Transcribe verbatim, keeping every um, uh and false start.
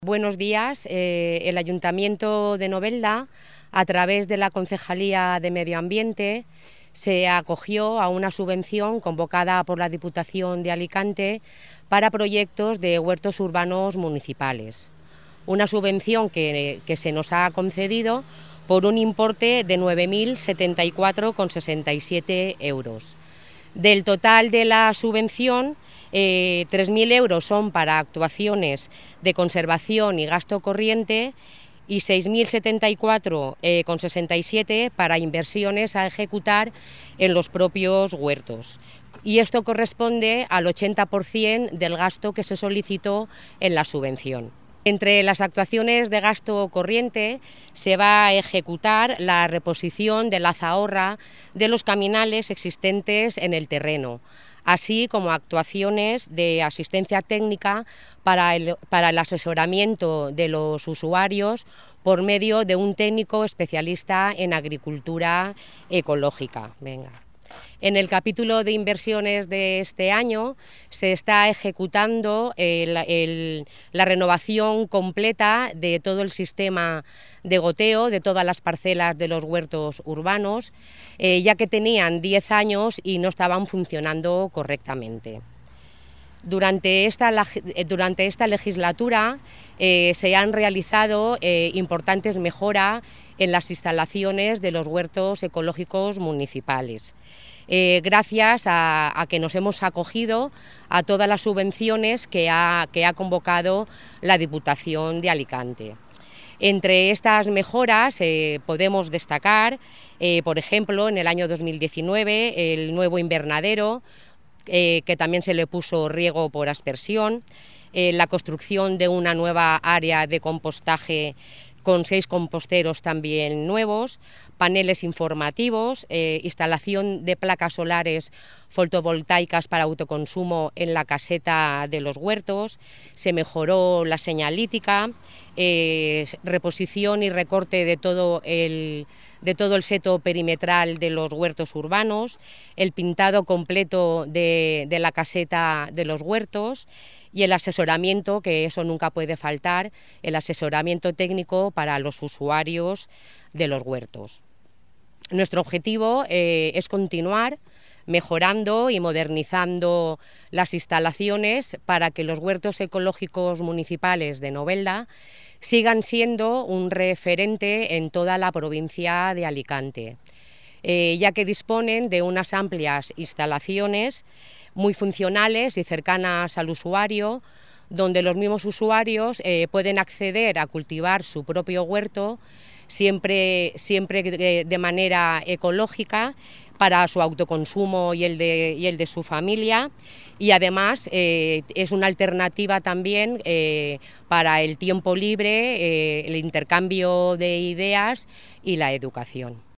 Buenos días. Eh, el Ayuntamiento de Novelda, a través de la Concejalía de Medio Ambiente, se acogió a una subvención convocada por la Diputación de Alicante para proyectos de huertos urbanos municipales. Una subvención que, que se nos ha concedido por un importe de nueve mil setenta y cuatro coma sesenta y siete euros. Del total de la subvención, Eh, tres mil euros son para actuaciones de conservación y gasto corriente y seis mil setenta y cuatro coma sesenta y siete para inversiones a ejecutar en los propios huertos. Y esto corresponde al ochenta por ciento del gasto que se solicitó en la subvención. Entre las actuaciones de gasto corriente se va a ejecutar la reposición de la zahorra de los caminales existentes en el terreno, así como actuaciones de asistencia técnica para el, para el asesoramiento de los usuarios por medio de un técnico especialista en agricultura ecológica. Venga. En el capítulo de inversiones de este año se está ejecutando el, el, la renovación completa de todo el sistema de goteo de todas las parcelas de los huertos urbanos, eh, ya que tenían diez años y no estaban funcionando correctamente. Durante esta, durante esta legislatura eh, se han realizado eh, importantes mejoras en las instalaciones de los huertos ecológicos municipales. Eh, gracias a, a que nos hemos acogido a todas las subvenciones que ha, que ha convocado la Diputación de Alicante. Entre estas mejoras eh, podemos destacar, eh, por ejemplo, en el año dos mil diecinueve, el nuevo invernadero, eh, que también se le puso riego por aspersión, eh, la construcción de una nueva área de compostaje con seis composteros también nuevos, paneles informativos, eh, instalación de placas solares fotovoltaicas para autoconsumo en la caseta de los huertos, se mejoró la señalítica, eh, reposición y recorte de todo el de todo el seto perimetral de los huertos urbanos, el pintado completo de, de la caseta de los huertos y el asesoramiento, que eso nunca puede faltar, el asesoramiento técnico para los usuarios de los huertos. Nuestro objetivo eh, es continuar mejorando y modernizando las instalaciones para que los huertos ecológicos municipales de Novelda sigan siendo un referente en toda la provincia de Alicante, eh, ya que disponen de unas amplias instalaciones muy funcionales y cercanas al usuario, donde los mismos usuarios eh, pueden acceder a cultivar su propio huerto, siempre, siempre de, de manera ecológica, para su autoconsumo y el de, y el de su familia, y además eh, es una alternativa también eh, para el tiempo libre, eh, el intercambio de ideas y la educación.